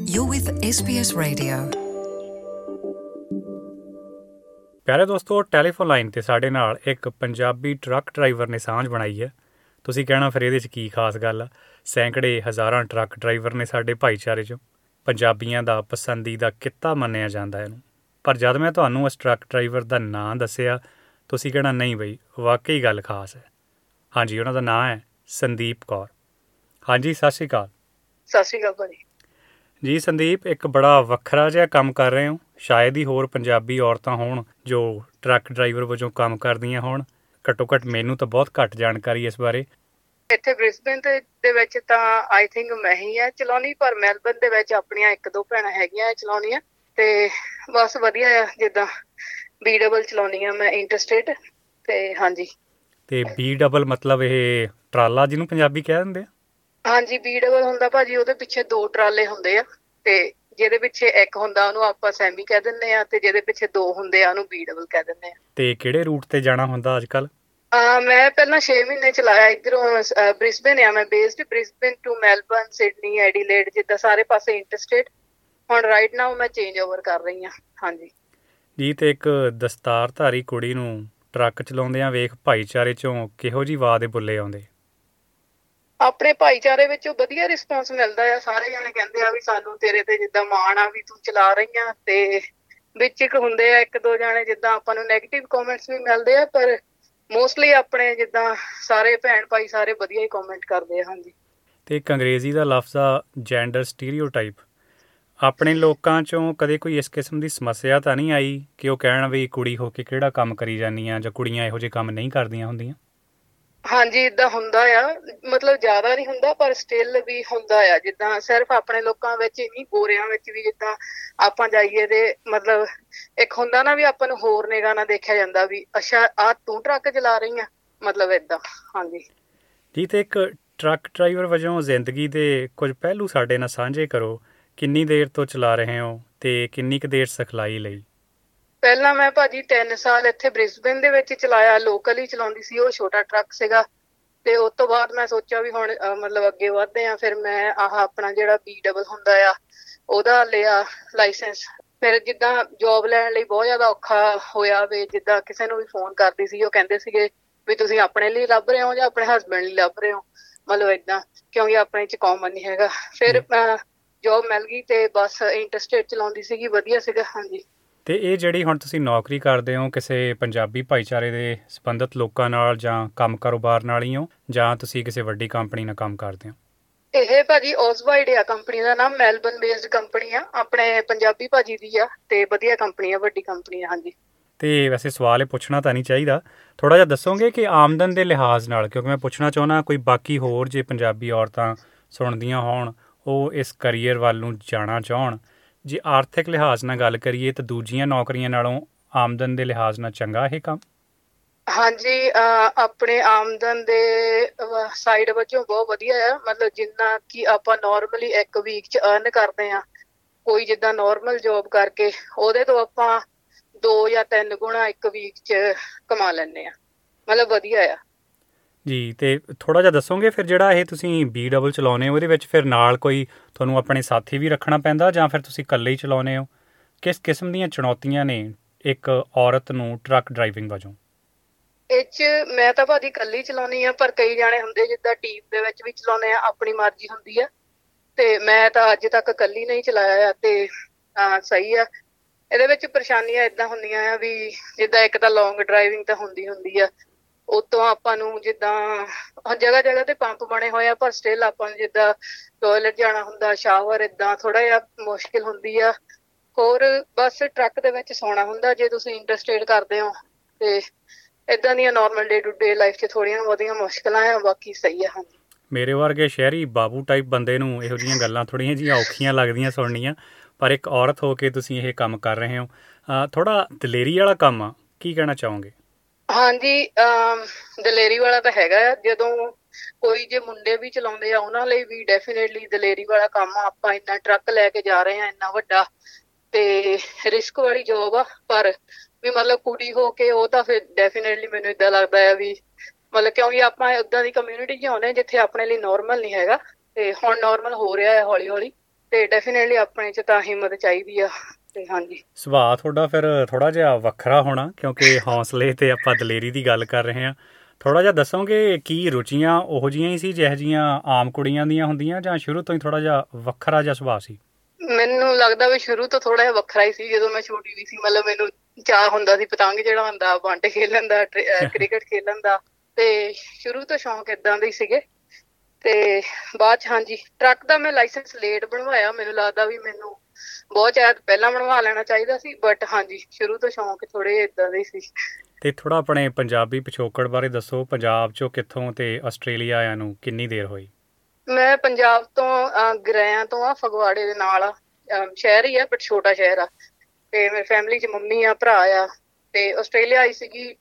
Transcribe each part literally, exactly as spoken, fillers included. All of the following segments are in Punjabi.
You're with S B S Radio. ਪਿਆਰੇ ਦੋਸਤੋ, ਟੈਲੀਫੋਨ ਲਾਈਨ 'ਤੇ ਸਾਡੇ ਨਾਲ ਇੱਕ ਪੰਜਾਬੀ ਟਰੱਕ ਡਰਾਈਵਰ ਨੇ ਸਾਂਝ ਬਣਾਈ ਹੈ। ਤੁਸੀਂ ਕਹਿਣਾ ਫਿਰ ਇਹਦੇ 'ਚ ਕੀ ਖਾਸ ਗੱਲ ਆ। ਸੈਂਕੜੇ ਹਜ਼ਾਰਾਂ ਟਰੱਕ ਡਰਾਈਵਰ ਨੇ ਸਾਡੇ ਭਾਈਚਾਰੇ 'ਚੋਂ। ਪੰਜਾਬੀਆਂ ਦਾ ਪਸੰਦੀਦਾ ਕਿੱਤਾ ਮੰਨਿਆ ਜਾਂਦਾ ਇਹਨੂੰ। ਪਰ ਜਦ ਮੈਂ ਤੁਹਾਨੂੰ ਇਸ ਟਰੱਕ ਡਰਾਈਵਰ ਦਾ ਨਾਂ ਦੱਸਿਆ, ਤੁਸੀਂ ਕਹਿਣਾ ਨਹੀਂ ਬਈ, ਵਾਕਈ ਗੱਲ ਖਾਸ ਹੈ। ਹਾਂਜੀ, ਉਹਨਾਂ ਦਾ ਨਾਂ ਹੈ ਸੰਦੀਪ ਕੌਰ। ਹਾਂਜੀ, ਸਤਿ ਸ਼੍ਰੀ ਅਕਾਲ। ਸਤਿ ਸ਼੍ਰੀ ਅਕਾਲ ਭਾਜੀ। ਜੀ ਸੰਦੀਪ, ਇੱਕ ਬੜਾ ਵੱਖਰਾ ਜਿਹਾ ਕੰਮ ਕਰ ਰਹੇ ਹੋ। ਸ਼ਾਇਦ ਹੀ ਹੋਰ ਪੰਜਾਬੀ ਔਰਤਾਂ ਹੋਣ ਜੋ ਟਰੱਕ ਡਰਾਈਵਰ ਵਜੋਂ ਕੰਮ ਕਰਦੀਆਂ ਹੋਣ। ਘੱਟੋ ਘੱਟ ਮੈਨੂੰ ਤਾਂ ਬਹੁਤ ਘੱਟ ਜਾਣਕਾਰੀ ਇਸ ਬਾਰੇ। ਇੱਥੇ ਬ੍ਰਿਸਬੇਨ ਦੇ ਵਿੱਚ ਤਾਂ ਆਈ ਥਿੰਕ ਮੈਂ ਹੀ ਆ ਚਲਾਉਣੀ, ਪਰ ਮੈਲਬਰਨ ਦੇ ਵਿੱਚ ਆਪਣੀਆਂ ਇੱਕ ਦੋ ਭੈਣਾਂ ਹੈਗੀਆਂ ਚਲਾਉਣੀਆਂ, ਤੇ ਬਸ ਵਧੀਆ ਆ। ਜਿੱਦਾਂ ਬੀ ਡਬਲ ਚਲਾਉਣੀ ਆ ਮੈਂ ਇੰਟਰਸਟੇਟ। ਤੇ ਹਾਂਜੀ, ਤੇ ਬੀ ਡਬਲ ਮਤਲਬ ਇਹ ਟਰਾਲਾ ਜਿਹਨੂੰ ਪੰਜਾਬੀ ਕਹਿ ਦਿੰਦੇ ਆ? ਹਾਂਜੀ, ਬੀ ਡਬਲ ਹੁੰਦਾ ਭਾਜੀ, ਉਹਦੇ ਪਿੱਛੇ ਦੋ ਟਰਾਲੇ ਹੁੰਦੇ ਆ, ਤੇ ਜਿਹਦੇ ਪਿੱਛੇ ਇੱਕ ਹੁੰਦਾ ਉਹਨੂੰ ਆਪਾਂ ਸੈਮੀ ਕਹਿ ਦਿੰਦੇ ਆ, ਤੇ ਜਿਹਦੇ ਪਿੱਛੇ ਦੋ ਹੁੰਦੇ ਆ ਉਹਨੂੰ ਬੀ ਡਬਲ ਕਹਿ ਦਿੰਦੇ ਆ। ਤੇ ਕਿਹੜੇ ਰੂਟ ਤੇ ਜਾਣਾ ਹੁੰਦਾ ਅੱਜ ਕੱਲ? ਮੈਂ ਪਹਿਲਾਂ ਛੇ ਮਹੀਨੇ ਚਲਾਇਆ ਇੱਧਰੋਂ ਬ੍ਰਿਸਬੇਨ ਆ ਮੈਂ based, Brisbane to Melbourne, Sydney, Adelaide, ਜਿੱਦਾਂ ਸਾਰੇ ਪਾਸੇ ਇੰਟਰਸਟੇਟ। ਹੁਣ ਰਾਈਟ ਨਾਓ ਮੈਂ ਚੇਂਜ ਓਵਰ ਕਰ ਰਹੀ ਹਾਂ। ਹਾਂਜੀ ਜੀ, ਤੇ ਇੱਕ ਦਸਤਾਰਧਾਰੀ ਕੁੜੀ ਨੂੰ ਟਰੱਕ ਚਲਾਉਂਦਿਆਂ ਵੇਖ ਭਾਈਚਾਰੇ ਚੋਂ ਕਿਹੋ ਜਿਹੀ ਵਾਹ ਦੇ ਬੁੱਲੇ ਆਉਂਦੇ? ਆਪਣੇ ਭਾਈਚਾਰੇ ਵਿੱਚੋਂ ਵਧੀਆ ਰਿਸਪੌਂਸ ਮਿਲਦਾ ਆ। ਸਾਰੇ ਜਾਣੇ ਕਹਿੰਦੇ ਆ ਵੀ ਸਾਨੂੰ ਤੇਰੇ ਤੇ ਜਿੱਦਾਂ ਮਾਣ ਆ ਵੀ ਤੂੰ ਚਲਾ ਰਹੀ ਆ। ਤੇ ਵਿੱਚ ਇੱਕ ਹੁੰਦੇ ਆ ਇੱਕ ਦੋ ਜਾਣੇ ਜਿੱਦਾਂ ਆਪਾਂ ਨੂੰ ਨੈਗੇਟਿਵ ਕਮੈਂਟਸ ਵੀ ਮਿਲਦੇ ਆ, ਪਰ ਮੋਸਟਲੀ ਆਪਣੇ ਜਿੱਦਾਂ ਸਾਰੇ ਭੈਣ ਭਾਈ ਸਾਰੇ ਵਧੀਆ ਹੀ ਕਮੈਂਟ ਕਰਦੇ ਆ। ਹਾਂਜੀ, ਤੇ ਇੱਕ ਅੰਗਰੇਜ਼ੀ ਦਾ ਲਫ਼ਜ਼ ਆ ਜੈਂਡਰ ਸਟੀਰੀਓਟਾਈਪ। ਆਪਣੇ ਲੋਕਾਂ ਚੋਂ ਕਦੇ ਕੋਈ ਇਸ ਕਿਸਮ ਦੀ ਸਮੱਸਿਆ ਤਾਂ ਨਹੀਂ ਆਈ ਕਿ ਉਹ ਕਹਿਣ ਵੀ ਕੁੜੀ ਹੋ ਕੇ ਕਿਹੜਾ ਕੰਮ ਕਰੀ ਜਾਂਦੀ ਆ, ਜਾਂ ਕੁੜੀਆਂ ਇਹੋ ਜਿਹੇ ਕੰਮ ਨਹੀਂ ਕਰਦੀਆਂ ਹੁੰਦੀਆਂ? ਹਾਂਜੀ, ਏਦਾਂ ਹੁੰਦਾ ਆ। ਮਤਲਬ ਜ਼ਿਆਦਾ ਨਹੀਂ ਹੁੰਦਾ, ਪਰ ਸਟਿਲ ਵੀ ਹੁੰਦਾ ਆ। ਜਿੱਦਾਂ ਸਿਰਫ ਆਪਣੇ ਲੋਕਾਂ ਵਿੱਚ ਹੀ ਨਹੀਂ, ਗੋਰਿਆਂ ਵਿੱਚ ਵੀ ਜਿੱਦਾਂ ਆਪਾਂ ਜਾਈਏ ਤੇ ਮਤਲਬ ਇੱਕ ਹੁੰਦਾ ਨਾ ਵੀ ਆਪਾਂ ਨੂੰ ਹੋਰ ਨਿਗਾਹ ਨਾਲ ਦੇਖਿਆ ਜਾਂਦਾ ਵੀ ਅੱਛਾ ਆਹ ਤੂੰ ਟਰੱਕ ਚਲਾ ਰਹੀ ਆ, ਮਤਲਬ ਏਦਾਂ। ਹਾਂਜੀ ਜੀ, ਤੇ ਇੱਕ ਟਰੱਕ ਡਰਾਈਵਰ ਵਜੋਂ ਜ਼ਿੰਦਗੀ ਦੇ ਕੁਝ ਪਹਿਲੂ ਸਾਡੇ ਨਾਲ ਸਾਂਝੇ ਕਰੋ। ਕਿੰਨੀ ਦੇਰ ਤੋਂ ਚਲਾ ਰਹੇ ਹੋ ਤੇ ਕਿੰਨੀ ਕੁ ਦੇਰ ਸਿਖਲਾਈ ਲਈ? ਪਹਿਲਾਂ ਮੈਂ ਭਾਜੀ ਤਿੰਨ ਸਾਲ ਇੱਥੇ ਬ੍ਰਿਸਬੇਨ ਦੇ ਵਿੱਚ ਚਲਾਇਆ, ਲੋਕਲ ਹੀ ਚਲਾਉਂਦੀ ਸੀ। ਉਹ ਛੋਟਾ ਟਰੱਕ ਸੀਗਾ, ਤੇ ਉਸ ਤੋਂ ਬਾਅਦ ਮੈਂ ਸੋਚਿਆ ਵੀ ਹੁਣ ਮਤਲਬ ਅੱਗੇ ਵੱਧਦੇ ਆ। ਫਿਰ ਮੈਂ ਆਹ ਆਪਣਾ ਜਿਹੜਾ ਬੀ ਡਬਲ ਹੁੰਦਾ ਆ ਉਹਦਾ ਲਿਆ ਲਾਇਸੈਂਸ। ਫਿਰ ਜਿੱਦਾਂ ਜੋਬ ਲੈਣ ਲਈ ਬਹੁਤ ਜ਼ਿਆਦਾ ਔਖਾ ਹੋਇਆ ਵੀ, ਜਿੱਦਾਂ ਕਿਸੇ ਨੂੰ ਵੀ ਫੋਨ ਕਰਦੀ ਸੀ ਉਹ ਕਹਿੰਦੇ ਸੀਗੇ ਵੀ ਤੁਸੀਂ ਆਪਣੇ ਲਈ ਲੱਭ ਰਹੇ ਹੋ ਜਾਂ ਆਪਣੇ ਹਸਬੈਂਡ ਲਈ ਲੱਭ ਰਹੇ ਹੋ, ਮਤਲਬ ਏਦਾਂ, ਕਿਉਂਕਿ ਆਪਣੇ 'ਚ ਕਾਮਨ ਨਹੀਂ ਹੈਗਾ। ਫਿਰ ਜੋਬ ਮਿਲ ਗਈ ਤੇ ਬਸ ਇੰਟਰਸਟੇਟ ਚਲਾਉਂਦੀ ਸੀਗੀ, ਵਧੀਆ ਸੀਗਾ। ਹਾਂਜੀ, ਤੇ ਇਹ ਜਿਹੜੀ ਹੁਣ ਤੁਸੀਂ ਨੌਕਰੀ ਕਰਦੇ ਹੋ, ਕਿਸੇ ਪੰਜਾਬੀ ਭਾਈਚਾਰੇ ਦੇ ਸੰਬੰਧਿਤ ਲੋਕਾਂ ਨਾਲ ਜਾਂ ਕੰਮ ਕਾਰੋਬਾਰ ਨਾਲ ਹੀ ਹੋ, ਜਾਂ ਤੁਸੀਂ ਕਿਸੇ ਵੱਡੀ ਕੰਪਨੀ ਨਾਲ ਕੰਮ ਕਰਦੇ ਹੋ? ਇਹ ਭਾਜੀ ਓਜ਼ਵਾਈਡ ਆ ਕੰਪਨੀ ਦਾ ਨਾਮ, ਮੈਲਬਰਨ ਬੇਸਡ ਕੰਪਨੀ ਆ, ਆਪਣੇ ਪੰਜਾਬੀ ਭਾਜੀ ਦੀ ਆ, ਤੇ ਵਧੀਆ ਕੰਪਨੀ ਆ, ਵੱਡੀ ਕੰਪਨੀ ਆ। ਹਾਂਜੀ, ਤੇ ਵੈਸੇ ਸਵਾਲ ਇਹ ਪੁੱਛਣਾ ਤਾਂ ਨਹੀਂ ਚਾਹੀਦਾ, ਥੋੜ੍ਹਾ ਜਿਹਾ ਦੱਸੋਗੇ ਕਿ ਆਮਦਨ ਦੇ ਲਿਹਾਜ਼ ਨਾਲ, ਕਿਉਂਕਿ ਮੈਂ ਪੁੱਛਣਾ ਚਾਹੁੰਦਾ ਕੋਈ ਬਾਕੀ ਹੋਰ ਜੇ ਪੰਜਾਬੀ ਔਰਤਾਂ ਸੁਣਦੀਆਂ ਹੋਣ, ਉਹ ਇਸ ਕਰੀਅਰ ਵੱਲ ਨੂੰ ਜਾਣਾ ਚਾਹੁਣ, ਜੇ ਆਰਥਿਕ ਲਿਹਾਜ਼ ਨਾਲ ਗੱਲ ਕਰੀਏ ਤਾਂ ਦੂਜੀਆਂ ਨੌਕਰੀਆਂ ਨਾਲੋਂ ਆਮਦਨ ਦੇ ਲਿਹਾਜ਼ ਨਾਲ ਚੰਗਾ ਇਹ ਕੰਮ? ਹਾਂਜੀ, ਆਪਣੇ ਆਮਦਨ ਦੇ ਸਾਈਡ ਵਜੋਂ ਬਹੁਤ ਵਧੀਆ ਆ। ਮਤਲਬ ਜਿੰਨਾ ਕਿ ਆਪਾਂ ਨੋਰਮਲੀ ਇੱਕ ਵੀਕ 'ਚ ਅਰਨ ਕਰਦੇ ਆ, ਕੋਈ ਜਿੱਦਾਂ ਨੋਰਮਲ ਜੋਬ ਕਰਕੇ ਉਹਦੇ ਤੋਂ ਆਪਾਂ ਦੋ ਜਾਂ ਤਿੰਨ ਗੁਣਾ ਇੱਕ ਵੀਕ 'ਚ ਕਮਾ ਲੈਂਦੇ ਆ। ਮਤਲਬ ਵਧੀਆ ਆ ਜੀ। ਤੇ ਥੋੜ੍ਹਾ ਜਿਹਾ ਦੱਸੋਗੇ ਫਿਰ ਜਿਹੜਾ ਇਹ ਤੁਸੀਂ ਬੀ ਡਬਲ ਚਲਾਉਂਦੇ ਹੋ ਉਹਦੇ ਵਿੱਚ ਫਿਰ ਨਾਲ ਕੋਈ ਤੁਹਾਨੂੰ ਆਪਣੇ ਸਾਥੀ ਵੀ ਰੱਖਣਾ ਪੈਂਦਾ, ਜਾਂ ਫਿਰ ਤੁਸੀਂ ਇਕੱਲੇ ਹੀ ਚਲਾਉਂਦੇ ਹੋ? ਕਿਸ ਕਿਸਮ ਦੀਆਂ ਚੁਣੌਤੀਆਂ ਨੇ ਇੱਕ ਔਰਤ ਨੂੰ ਟਰੱਕ ਡਰਾਈਵਿੰਗ ਵਜੋਂ? ਇਹ 'ਚ ਮੈਂ ਤਾਂ ਭਾਜੀ ਇਕੱਲੀ ਚਲਾਉਣੀ ਆ, ਪਰ ਕਈ ਜਾਣੇ ਹੁੰਦੇ ਜਿੱਦਾਂ ਟੀਮ ਦੇ ਵਿੱਚ ਵੀ ਚਲਾਉਂਦੇ ਆ, ਆਪਣੀ ਮਰਜ਼ੀ ਹੁੰਦੀ ਆ। ਤੇ ਮੈਂ ਤਾਂ ਅੱਜ ਤੱਕ ਇਕੱਲੀ ਨਹੀਂ ਚਲਾਇਆ ਆ, ਤੇ ਸਹੀ ਆ। ਇਹਦੇ ਵਿੱਚ ਪਰੇਸ਼ਾਨੀਆਂ ਏਦਾਂ ਹੁੰਦੀਆਂ ਆ ਵੀ ਜਿੱਦਾਂ ਇੱਕ ਤਾਂ ਲੌਂਗ ਡਰਾਈਵਿੰਗ ਤਾਂ ਹੁੰਦੀ ਹੁੰਦੀ ਆ, ਉਤੋਂ ਆਪਾਂ ਨੂੰ ਜਿੱਦਾਂ ਜਗ੍ਹਾ ਜਗ੍ਹਾ ਤੇ ਪੰਪ ਬਣੇ ਹੋਏ ਆ, ਪਰ ਸਟਿਲ ਆਪਾਂ ਨੂੰ ਜਿੱਦਾਂ ਟੋਇਲਟ ਜਾਣਾ ਹੁੰਦਾ, ਸ਼ਾਵਰ, ਏਦਾਂ ਥੋੜ੍ਹਾ ਜਿਹਾ ਮੁਸ਼ਕਿਲ ਹੁੰਦੀ ਆ। ਹੋਰ ਬਸ ਟਰੱਕ ਦੇ ਵਿੱਚ ਸੌਣਾ ਹੁੰਦਾ ਜੇ ਤੁਸੀਂ ਇੰਟਰਸਟੇਟ ਕਰਦੇ ਹੋ, ਤੇ ਏਦਾਂ ਦੀਆਂ normal day to day life 'ਚ ਥੋੜ੍ਹੀਆਂ ਬਹੁਤੀਆਂ ਮੁਸ਼ਕਿਲਾਂ ਆ, ਬਾਕੀ ਸਹੀ ਆ। ਹਾਂਜੀ, ਮੇਰੇ ਵਰਗੇ ਸ਼ਹਿਰੀ ਬਾਬੂ ਟਾਈਪ ਬੰਦੇ ਨੂੰ ਇਹੋ ਜਿਹੀਆਂ ਗੱਲਾਂ ਥੋੜ੍ਹੀਆਂ ਜਿਹੀਆਂ ਔਖੀਆਂ ਲੱਗਦੀਆਂ ਸੁਣਨੀਆਂ, ਪਰ ਇੱਕ ਔਰਤ ਹੋ ਕੇ ਤੁਸੀਂ ਇਹ ਕੰਮ ਕਰ ਰਹੇ ਹੋ, ਥੋੜ੍ਹਾ ਦਲੇਰੀ ਵਾਲਾ ਕੰਮ ਆ। ਕੀ ਕਹਿਣਾ ਚਾਹੋਗੇ? ਹਾਂਜੀ, ਦਲੇਰੀ ਵਾਲਾ ਤਾਂ ਹੈਗਾ ਆ। ਜਦੋਂ ਕੋਈ ਜੇ ਮੁੰਡੇ ਵੀ ਚਲਾਉਂਦੇ ਆ ਉਹਨਾਂ ਲਈ ਵੀ ਡੈਫੀਨੇਟਲੀ ਦਲੇਰੀ ਵਾਲਾ ਕੰਮ ਆ। ਆਪਾਂ ਇੰਨਾ ਟਰੱਕ ਲੈ ਕੇ ਜਾ ਰਹੇ ਹਾਂ ਇੰਨਾ ਵੱਡਾ, ਤੇ ਰਿਸਕ ਵਾਲੀ ਜੋਬ ਆ, ਪਰ ਵੀ ਮਤਲਬ ਕੁੜੀ ਹੋ ਕੇ ਉਹ ਤਾਂ ਫਿਰ ਡੈਫੀਨੇਟਲੀ ਮੈਨੂੰ ਏਦਾਂ ਲੱਗਦਾ ਆ ਵੀ ਮਤਲਬ ਕਿਉਂਕਿ ਆਪਾਂ ਓਦਾਂ ਦੀ ਕਮਿਊਨਿਟੀ 'ਚ ਆਉਂਦੇ ਜਿੱਥੇ ਆਪਣੇ ਲਈ ਨੋਰਮਲ ਨਹੀਂ ਹੈਗਾ, ਤੇ ਹੁਣ ਨੋਰਮਲ ਹੋ ਰਿਹਾ ਹੈ ਹੌਲੀ ਹੌਲੀ। ਤੇ ਡੈਫੀਨੇਟਲੀ ਆਪਣੇ 'ਚ ਤਾਂ ਹਿੰਮਤ ਚਾਹੀਦੀ ਆ। ਤੇ ਹਾਂਜੀ, ਸੁਭਾਅ ਤੁਹਾਡਾ ਫਿਰ ਥੋੜ੍ਹਾ ਜਿਹਾ ਵੱਖਰਾ ਹੋਣਾ, ਕਿਉਂਕਿ ਹੌਸਲੇ ਤੇ ਆਪਾਂ ਦਲੇਰੀ ਦੀ ਗੱਲ ਕਰ ਰਹੇ ਹਾਂ। ਥੋੜ੍ਹਾ ਜਿਹਾ ਦੱਸੋਗੇ ਕੀ ਰੁਚੀਆਂ ਉਹੋ ਜਿਹੀਆਂ ਹੀ ਸੀ ਜਿਹੋ ਜਿਹੀਆਂ ਆਮ ਕੁੜੀਆਂ ਦੀਆਂ ਹੁੰਦੀਆਂ, ਜਾਂ ਸ਼ੁਰੂ ਤੋਂ ਹੀ ਥੋੜ੍ਹਾ ਜਿਹਾ ਵੱਖਰਾ ਜਿਹਾ ਸੁਭਾਅ ਸੀ? ਮੈਨੂੰ ਲੱਗਦਾ ਵੀ ਸ਼ੁਰੂ ਤੋਂ ਥੋੜਾ ਜਿਹਾ ਵੱਖਰਾ ਹੀ ਸੀ। ਜਦੋਂ ਮੈਂ ਛੋਟੀ ਵੀ ਸੀ, ਮਤਲਬ ਮੈਨੂੰ ਚਾਅ ਹੁੰਦਾ ਸੀ ਪਤੰਗ ਚੜਾਉਣ ਦਾ, ਬਾਂਟੇ ਖੇਲਣ ਦਾ, ਕ੍ਰਿਕਟ ਖੇਲਣ ਦਾ, ਤੇ ਸ਼ੁਰੂ ਤੋਂ ਸ਼ੌਂਕ ਏਦਾਂ ਦੇ ਹੀ ਸੀਗੇ। ਤੇ ਬਾਅਦ ਚ ਹਾਂਜੀ, ਟਰੱਕ ਦਾ ਮੈਂ ਲਾਇਸੈਂਸ ਲੇਟ ਬਣਵਾਇਆ। ਮੈਨੂੰ ਲੱਗਦਾ ਵੀ ਮੈਨੂੰ ਬਹੁਤ ਜ਼ਿਆਦਾ ਪਹਿਲਾਂ ਬਣਵਾ ਲੈਣਾ ਚਾਹੀਦਾ ਸੀ, ਬਟ ਹਾਂਜੀ ਸ਼ੁਰੂ ਤੋਂ ਸ਼ੌਂਕ ਥੋੜੇ ਏਦਾਂ ਦੇ ਸੀ। ਤੇ ਥੋੜ੍ਹਾ ਆਪਣੇ ਪੰਜਾਬੀ ਪਿਛੋਕੜ ਬਾਰੇ ਦੱਸੋ। ਪੰਜਾਬ ਚੋਂ ਕਿੱਥੋਂ ਤੇ ਆਸਟ੍ਰੇਲੀਆ ਆਇਆਂ ਨੂੰ ਕਿੰਨੀ ਦੇਰ ਹੋਈ? ਮੈਂ ਪੰਜਾਬ ਤੋਂ ਗਰੈਆਂ ਤੋਂ ਆ, ਫਗਵਾੜੇ ਦੇ ਨਾਲ ਆ, ਸ਼ਹਿਰ ਹੀ ਆ ਬਟ ਛੋਟਾ ਸ਼ਹਿਰ ਆ। ਤੇ ਮੇਰੀ ਫੈਮਿਲੀ ਚ ਮੰਮੀ ਆ, ਭਰਾ ਆ। ਤੇ ਆਸਟ੍ਰੇਲੀਆ ਆਈ ਸੀਗੀ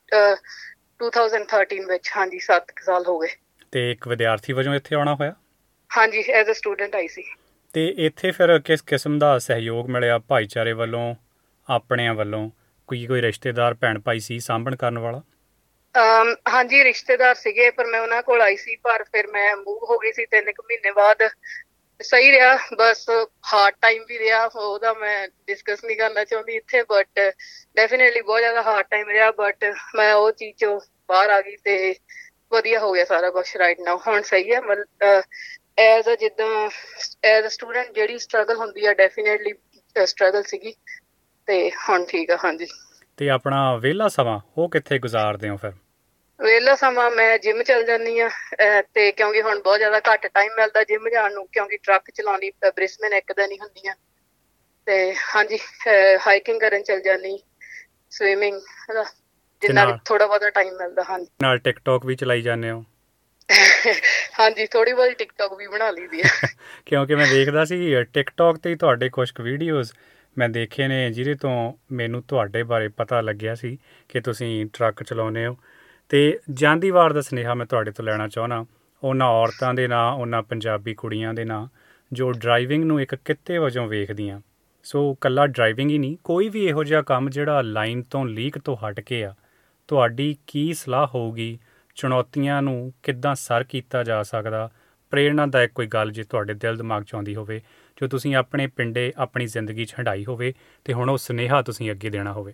ਟੂ ਥਾਊਜ਼ੈਂਡ ਥਰਟੀਨ ਵਿੱਚ। ਹਾਂਜੀ, ਸੱਤ ਕੁ ਸਾਲ ਹੋ ਗਏ। ਤੇ ਇੱਕ ਵਿਦਿਆਰਥੀ ਵਜੋਂ ਇੱਥੇ ਆਉਣਾ ਹੋਇਆ? ਹਾਂਜੀ, ਐਜ਼ ਅ ਸਟੂਡੈਂਟ ਆਈ ਸੀ। ਤੇ ਇੱਥੇ ਫਿਰ ਕਿਸ ਕਿਸਮ ਦਾ ਸਹਿਯੋਗ ਮਿਲਿਆ ਭਾਈਚਾਰੇ ਵੱਲੋਂ, ਆਪਣਿਆਂ ਵੱਲੋਂ? ਕੋਈ ਕੋਈ ਰਿਸ਼ਤੇਦਾਰ ਭੈਣ ਭਾਈ ਸੀ ਸਾਂਭਣ ਕਰਨ ਵਾਲਾ? Um, ਹਾਂਜੀ, ਰਿਸ਼ਤੇਦਾਰ ਸੀਗੇ, ਪਰ ਮੈਂ ਉਹਨਾਂ ਕੋਲ ਆਈ ਸੀ। ਪਰ ਫਿਰ ਮੈਂ ਮੂਵ ਹੋ ਗਈ ਸੀ ਤਿੰਨ ਕੁ ਮਹੀਨੇ ਬਾਅਦ। ਸਹੀ ਰਿਹਾ, ਬਸ ਹਾਰਡ ਟਾਈਮ ਵੀ ਰਿਹਾ, ਉਹਦਾ ਮੈਂ ਡਿਸਕਸ ਨਹੀਂ ਕਰਨਾ ਚਾਹੁੰਦੀ ਇੱਥੇ, ਬਟ ਡੈਫੀਨੇਟਲੀ ਬਹੁਤ ਜ਼ਿਆਦਾ ਹਾਰਡ ਟਾਈਮ ਰਿਹਾ। ਬਟ ਮੈਂ ਉਹ ਚੀਜ਼ ਚੋਂ ਬਾਹਰ ਆ ਗਈ ਤੇ ਵਧੀਆ ਹੋ ਗਿਆ ਸਾਰਾ ਕੁਛ। ਰਾਈਟ ਨਾਓ ਹੁਣ ਸਹੀ ਹੈ। ਮਤਲਬ ਐਜ਼ ਅ ਜਿੱਦਾਂ ਐਜ਼ ਅ ਸਟੂਡੈਂਟ ਜਿਹੜੀ ਸਟਰਗਲ ਹੁੰਦੀ ਆ, ਡੈਫੀਨੇਟਲੀ ਸਟਰਗਲ ਸੀਗੀ, ਤੇ ਹੁਣ ਠੀਕ ਆ। ਹਾਂਜੀ। ਤੇ ਆਪਣਾ ਵਿਹਲਾ ਸਮਾਂ ਉਹ ਕਿੱਥੇ ਗੁਜ਼ਾਰਦੇ ਹੋ ਫਿਰ? ਵਿਹਲਾ ਸਮਾਂ ਮੈਂ ਜਿੰਮ ਚਲ ਜਾਂਦੀ ਹਾਂ। ਤੇ ਕਿਉਂਕਿ ਹੁਣ ਬਹੁਤ ਜ਼ਿਆਦਾ ਘੱਟ ਟਾਈਮ ਮਿਲਦਾ ਜਿੰਮ ਜਾਣ ਨੂੰ, ਕਿਉਂਕਿ ਟਰੱਕ ਚਲਾਉਣੀ ਬ੍ਰਿਸਬੇਨ ਇੱਕ ਦਿਨ ਹੀ ਹੁੰਦੀਆਂ। ਤੇ ਹਾਂਜੀ, ਹਾਈਕਿੰਗ ਕਰਨ ਚਲ ਜਾਂਦੀ, ਸਵੀਮਿੰਗ, ਜਿੰਨਾ ਥੋੜਾ ਬਹੁਤਾ ਟਾਈਮ ਮਿਲਦਾ। ਹਾਂਜੀ, ਨਾਲ ਟਿਕਟੋਕ ਵੀ ਚਲਾਈ ਜਾਂਦੇ ਹੋ? ਹਾਂਜੀ, ਥੋੜੀ ਬਹੁਤੀ ਟਿਕਟੋਕ ਵੀ ਬਣਾ ਲਈ ਦੀ ਹੈ। ਕਿਉਂਕਿ ਮੈਂ ਦੇਖਦਾ ਸੀ ਟਿਕਟੋਕ ਤੇ ਤੁਹਾਡੇ ਕੁਛ ਕੁ ਵੀਡੀਓਜ਼ ਮੈਂ ਦੇਖੇ ਨੇ, ਜਿਹਦੇ ਤੋਂ ਮੈਨੂੰ ਤੁਹਾਡੇ ਬਾਰੇ ਪਤਾ ਲੱਗਿਆ ਸੀ ਕਿ ਤੁਸੀਂ ਟਰੱਕ ਚਲਾਉਂਦੇ ਹੋ। ਅਤੇ ਜਾਂਦੀ ਵਾਰ ਦਾ ਸੁਨੇਹਾ ਮੈਂ ਤੁਹਾਡੇ ਤੋਂ ਲੈਣਾ ਚਾਹੁੰਦਾ ਉਹਨਾਂ ਔਰਤਾਂ ਦੇ ਨਾਂ, ਉਹਨਾਂ ਪੰਜਾਬੀ ਕੁੜੀਆਂ ਦੇ ਨਾਂ ਜੋ ਡਰਾਈਵਿੰਗ ਨੂੰ ਇੱਕ ਕਿੱਤੇ ਵਜੋਂ ਵੇਖਦੀਆਂ। ਸੋ ਇਕੱਲਾ ਡਰਾਈਵਿੰਗ ਹੀ ਨਹੀਂ, ਕੋਈ ਵੀ ਇਹੋ ਜਿਹਾ ਕੰਮ ਜਿਹੜਾ ਲਾਈਨ ਤੋਂ ਲੀਕ ਤੋਂ ਹਟ ਕੇ ਆ, ਤੁਹਾਡੀ ਕੀ ਸਲਾਹ ਹੋਊਗੀ? ਚੁਣੌਤੀਆਂ ਨੂੰ ਕਿੱਦਾਂ ਸਰ ਕੀਤਾ ਜਾ ਸਕਦਾ? ਪ੍ਰੇਰਨਾਦਾਇਕ ਕੋਈ ਗੱਲ ਜੇ ਤੁਹਾਡੇ ਦਿਲ ਦਿਮਾਗ 'ਚ ਆਉਂਦੀ ਹੋਵੇ, ਜੋ ਤੁਸੀਂ ਆਪਣੇ ਪਿੰਡੇ ਆਪਣੀ ਜ਼ਿੰਦਗੀ 'ਚ ਹੰਢਾਈ ਹੋਵੇ ਅਤੇ ਹੁਣ ਉਹ ਸੁਨੇਹਾ ਤੁਸੀਂ ਅੱਗੇ ਦੇਣਾ ਹੋਵੇ।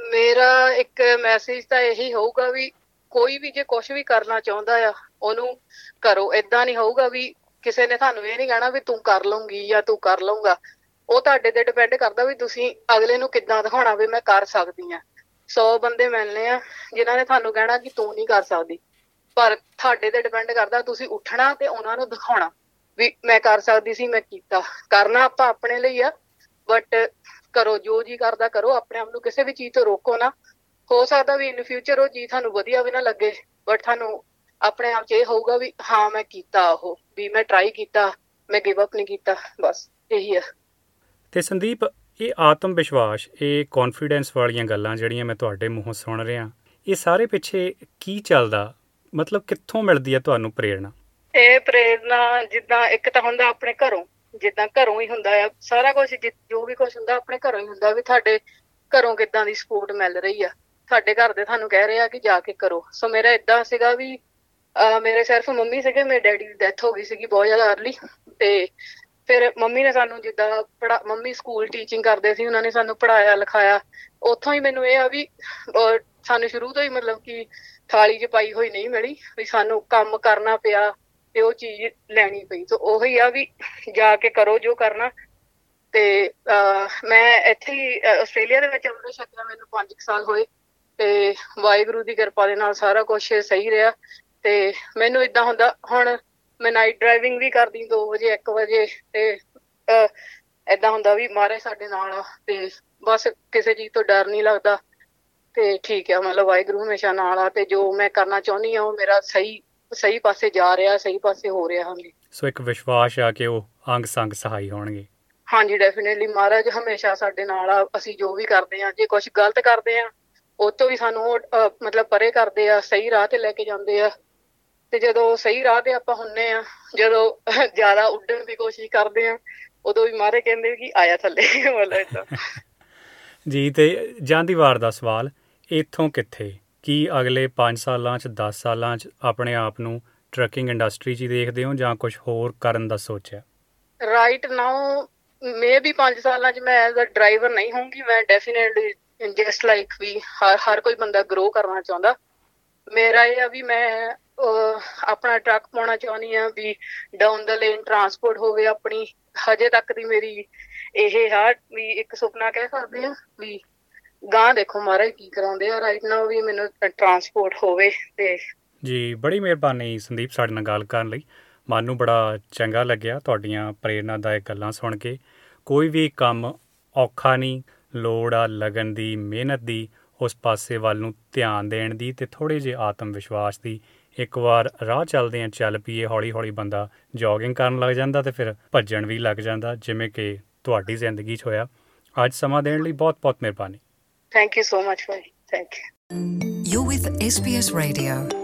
ਮੇਰਾ ਇੱਕ ਮੈਸੇਜ ਤਾਂ ਇਹੀ ਹੋਊਗਾ ਵੀ ਕੋਈ ਵੀ ਜੇ ਕੁਛ ਵੀ ਕਰਨਾ ਚਾਹੁੰਦਾ ਆ, ਉਹਨੂੰ ਕਰੋ। ਏਦਾਂ ਨਹੀਂ ਹੋਊਗਾ ਵੀ ਕਿਸੇ ਨੇ ਤੁਹਾਨੂੰ ਇਹ ਨਹੀਂ ਕਹਿਣਾ ਵੀ ਤੂੰ ਕਰ ਲਊਂਗੀ ਜਾਂ ਤੂੰ ਕਰ ਲਊਂਗਾ। ਉਹ ਤੁਹਾਡੇ ਤੇ ਡਿਪੈਂਡ ਕਰਦਾ ਵੀ ਤੁਸੀਂ ਅਗਲੇ ਨੂੰ ਕਿੱਦਾਂ ਦਿਖਾਉਣਾ ਵੀ ਮੈਂ ਕਰ ਸਕਦੀ ਹਾਂ। ਸੌ ਬੰਦੇ ਮਿਲਣੇ ਆ ਜਿਨ੍ਹਾਂ ਨੇ ਤੁਹਾਨੂੰ ਕਹਿਣਾ ਕਿ ਤੂੰ ਨਹੀਂ ਕਰ ਸਕਦੀ, ਪਰ ਤੁਹਾਡੇ ਤੇ ਡਿਪੈਂਡ ਕਰਦਾ ਤੁਸੀਂ ਉੱਠਣਾ ਤੇ ਉਹਨਾਂ ਨੂੰ ਦਿਖਾਉਣਾ ਵੀ ਮੈਂ ਕਰ ਸਕਦੀ ਸੀ, ਮੈਂ ਕੀਤਾ। ਕਰਨਾ ਆਪਾਂ ਆਪਣੇ ਲਈ ਆ, ਬਟ ਕਰੋ, ਜੋ ਜੀ ਕਰਦਾ ਕਰੋ। ਆਪਣੇ ਆਪ ਨੂੰ ਕਿਸੇ ਵੀ ਚੀਜ਼ ਤੋਂ ਰੋਕੋ ਨਾ। ਹੋ ਸਕਦਾ ਵੀ ਇਨ ਫਿਊਚਰ ਉਹ ਚੀਜ਼ ਤੁਹਾਨੂੰ ਵਧੀਆ ਵੀ ਨਾ ਲੱਗੇ, ਬਟ ਤੁਹਾਨੂੰ ਆਪਣੇ ਆਪ 'ਚ ਇਹ ਹੋਊਗਾ ਵੀ ਹਾਂ ਮੈਂ ਕੀਤਾ, ਉਹ ਵੀ ਮੈਂ ਟਰਾਈ ਕੀਤਾ, ਮੈਂ ਗਿਵ ਅਪ ਨਹੀਂ ਕੀਤਾ। ਬਸ ਇਹੀ ਆ। ਅਤੇ ਸੰਦੀਪ, ਇਹ ਆਤਮ ਵਿਸ਼ਵਾਸ, ਇਹ ਕੌਨਫੀਡੈਂਸ ਵਾਲੀਆਂ ਗੱਲਾਂ ਜਿਹੜੀਆਂ ਮੈਂ ਤੁਹਾਡੇ ਮੂੰਹੋਂ ਸੁਣ ਰਿਹਾ, ਇਹ ਸਾਰੇ ਪਿੱਛੇ ਕੀ ਚੱਲਦਾ? ਮਤਲਬ ਕਿੱਥੋਂ ਮਿਲਦੀ ਹੈ ਤੁਹਾਨੂੰ ਪ੍ਰੇਰਨਾ? ਇਹ ਪ੍ਰੇਰਨਾ ਜਿੱਦਾਂ ਇੱਕ ਤਾਂ ਹੁੰਦਾ ਆਪਣੇ ਘਰੋਂ, ਜਿੱਦਾਂ ਘਰੋਂ ਹੀ ਹੁੰਦਾ ਆ ਸਾਰਾ ਕੁਛ। ਜੋ ਵੀ ਕੁਛ ਹੁੰਦਾ ਆਪਣੇ ਘਰੋਂ ਹੀ ਹੁੰਦਾ, ਵੀ ਤੁਹਾਡੇ ਘਰੋਂ ਕਿੱਦਾਂ ਦੀ ਸਪੋਰਟ ਮਿਲ ਰਹੀ ਆ। ਸਾਡੇ ਘਰ ਦੇ ਤੁਹਾਨੂੰ ਕਹਿ ਰਹੇ ਆ ਕਿ ਜਾ ਕੇ ਕਰੋ। ਸੋ ਮੇਰਾ ਏਦਾਂ ਸੀਗਾ ਵੀ ਅਹ ਮੇਰੇ ਸਿਰਫ ਮੰਮੀ ਸੀਗੇ, ਮੇਰੇ ਡੈਡੀ ਦੀ ਡੈਥ ਹੋ ਗਈ ਸੀਗੀ ਬਹੁਤ ਜ਼ਿਆਦਾ ਅਰਲੀ। ਤੇ ਫਿਰ ਮੰਮੀ ਨੇ ਸਾਨੂੰ ਜਿੱਦਾਂ ਪੜ੍ਹਾ, ਮੰਮੀ ਸਕੂਲ ਟੀਚਿੰਗ ਕਰਦੇ ਸੀ, ਉਹਨਾਂ ਨੇ ਸਾਨੂੰ ਪੜ੍ਹਾਇਆ ਲਿਖਾਇਆ। ਉੱਥੋਂ ਹੀ ਮੈਨੂੰ ਇਹ ਆ ਵੀ ਸਾਨੂੰ ਸ਼ੁਰੂ ਤੋਂ ਹੀ ਮਤਲਬ ਕਿ ਥਾਲੀ 'ਚ ਪਾਈ ਹੋਈ ਨਹੀਂ ਮਿਲੀ, ਵੀ ਸਾਨੂੰ ਕੰਮ ਕਰਨਾ ਪਿਆ ਤੇ ਉਹ ਚੀਜ਼ ਲੈਣੀ ਪਈ। ਸੋ ਉਹੀ ਆ ਵੀ ਜਾ ਕੇ ਕਰੋ ਜੋ ਕਰਨਾ। ਤੇ ਅਹ ਮੈਂ ਇੱਥੇ ਹੀ ਆਸਟ੍ਰੇਲੀਆ ਦੇ ਵਿੱਚ ਅੰਮ੍ਰਿਤ ਛਕਿਆ, ਮੈਨੂੰ ਪੰਜ ਕੁ ਸਾਲ ਹੋਏ। ਤੇ ਵਾਹਿਗੁਰੂ ਦੀ ਕਿਰਪਾ ਦੇ ਨਾਲ ਸਾਰਾ ਕੁਛ ਸਹੀ ਰਿਹਾ। ਤੇ ਮੈਨੂੰ ਏਦਾਂ ਹੁੰਦਾ, ਹੁਣ ਮੈਂ ਨਾਈਟ ਡਰਾਈਵਿੰਗ ਵੀ ਕਰਦੀ ਦੋ ਵਜੇ ਇੱਕ ਵਜੇ। ਤੇ ਅਹ ਏਦਾਂ ਹੁੰਦਾ ਵੀ ਮਹਾਰਾਜ ਸਾਡੇ ਨਾਲ ਆ, ਤੇ ਬਸ ਕਿਸੇ ਚੀਜ਼ ਤੋਂ ਡਰ ਨਹੀਂ ਲੱਗਦਾ। ਤੇ ਠੀਕ ਆ, ਮਤਲਬ ਵਾਹਿਗੁਰੂ ਹਮੇਸ਼ਾ ਨਾਲ ਆ। ਤੇ ਜੋ ਮੈਂ ਕਰਨਾ ਚਾਹੁੰਦੀ ਹਾਂ ਉਹ ਮੇਰਾ ਸਹੀ ਸਹੀ ਪਾਸੇ ਜਾ ਰਿਹਾ, ਸਹੀ ਪਾਸੇ ਹੋ ਰਿਹਾ। ਹਾਂਜੀ, ਸੋ ਇੱਕ ਵਿਸ਼ਵਾਸ ਆ ਕਿ ਉਹ ਅੰਗ ਸੰਗ ਸਹਾਈ ਹੋਣਗੇ। ਹਾਂਜੀ, ਡੈਫੀਨੇਟਲੀ ਮਹਾਰਾਜ ਹਮੇਸ਼ਾ ਸਾਡੇ ਨਾਲ ਆ। ਅਸੀਂ ਜੋ ਵੀ ਕਰਦੇ ਹਾਂ, ਜੇ ਕੁਛ ਗਲਤ ਕਰਦੇ ਹਾਂ ਉਹ ਤੋਂ ਵੀ ਸਾਨੂੰ ਉਹ ਮਤਲਬ ਪਰੇ ਕਰਦੇ ਆ, ਸਹੀ ਰਾਹ ਤੇ ਲੈ ਕੇ ਜਾਂਦੇ ਆ। ਤੇ ਜਦੋਂ ਸਹੀ ਰਾਹ ਤੇ ਆਪਾਂ ਹੁੰਦੇ ਹਾਂ, ਜਦੋਂ ਜ਼ਿਆਦਾ ਉੱਡਣ ਦੀ ਕੋਸ਼ਿਸ਼ ਕਰਦੇ ਹਾਂ, ਉਦੋਂ ਵੀ ਮਹਾਰਾਜ ਕਹਿੰਦੇ ਕਿ ਆਇਆ ਥੱਲੇ। ਮਤਲਬ ਏਦਾਂ ਜੀ। ਤੇ ਜਾਂਦੀ ਵਾਰ ਦਾ ਸਵਾਲ, ਇੱਥੋਂ ਕਿੱਥੇ? ਕੀ ਅਗਲੇ ਪੰਜ ਸਾਲਾਂ 'ਚ, ਦਸ ਸਾਲਾਂ 'ਚ ਆਪਣੇ ਆਪ ਨੂੰ ਟਰੱਕਿੰਗ ਇੰਡਸਟਰੀ 'ਚ ਹੀ ਦੇਖਦੇ ਹੋ ਜਾਂ ਕੁਛ ਹੋਰ ਕਰਨ ਦਾ ਸੋਚਿਆ? ਰਾਈਟ ਨਾਓ ਮੇ ਵੀ ਪੰਜ ਸਾਲਾਂ 'ਚ ਮੈਂ ਐਜ਼ ਅ ਡਰਾਈਵਰ ਨਹੀਂ ਹੋਊਂਗੀ। ਮੈਂ ਡੈਫੀਨੇਟਲੀ ਜਸਟ ਲਾਈਕ ਵੀ ਹਰ ਹਰ ਕੋਈ ਬੰਦਾ ਗਰੋ ਕਰਨਾ ਚਾਹੁੰਦਾ। ਮੇਰਾ ਇਹ ਆ ਵੀ ਮੈਂ ਆਪਣਾ ਟਰੱਕ ਪਾਉਣਾ ਚਾਹੁੰਦੀ ਹਾਂ ਵੀ ਡਾਊਨ ਦ ਲੇਨ ਟਰਾਂਸਪੋਰਟ ਹੋਵੇ ਆਪਣੀ। ਹਜੇ ਤੱਕ ਦੀ ਮੇਰੀ ਇਹ ਆ ਵੀ ਇੱਕ ਸੁਪਨਾ ਕਹਿ ਸਕਦੇ ਆ ਵੀ ਗਾਂ ਦੇਖੋ ਮਹਾਰਾਜ ਕੀ ਕਰਾਉਂਦੇ ਆ। ਰਾਈਟ ਨਾਓ ਵੀ ਮੈਨੂੰ ਟਰਾਂਸਪੋਰਟ ਹੋਵੇ। ਤੇ ਜੀ ਬੜੀ ਮਿਹਰਬਾਨੀ ਸੰਦੀਪ ਸਾਡੇ ਨਾਲ ਗੱਲ ਕਰਨ ਲਈ। ਮਨ ਨੂੰ ਬੜਾ ਚੰਗਾ ਲੱਗਿਆ ਤੁਹਾਡੀਆਂ ਪ੍ਰੇਰਨਾਦਾਇਕ ਗੱਲਾਂ ਸੁਣ ਕੇ। ਕੋਈ ਵੀ ਕੰਮ ਔਖਾ ਨਹੀਂ, ਲੋੜ ਆ ਲਗਨ ਦੀ, ਮਿਹਨਤ ਦੀ, ਉਸ ਪਾਸੇ ਵੱਲ ਨੂੰ ਧਿਆਨ ਦੇਣ ਦੀ ਅਤੇ ਥੋੜ੍ਹੇ ਜਿਹੇ ਆਤਮ ਵਿਸ਼ਵਾਸ ਦੀ। ਇੱਕ ਵਾਰ ਰਾਹ ਚੱਲਦਿਆਂ ਚੱਲ ਪਈਏ, ਹੌਲੀ ਹੌਲੀ ਬੰਦਾ ਜੋਗਿੰਗ ਕਰਨ ਲੱਗ ਜਾਂਦਾ ਅਤੇ ਫਿਰ ਭੱਜਣ ਵੀ ਲੱਗ ਜਾਂਦਾ, ਜਿਵੇਂ ਕਿ ਤੁਹਾਡੀ ਜ਼ਿੰਦਗੀ 'ਚ ਹੋਇਆ। ਅੱਜ ਸਮਾਂ ਦੇਣ ਲਈ ਬਹੁਤ ਬਹੁਤ ਮਿਹਰਬਾਨੀ। ਥੈਂਕ ਯੂ ਸੋ ਮਚ ਭਾਈ। Thank you. You're with S B S Radio.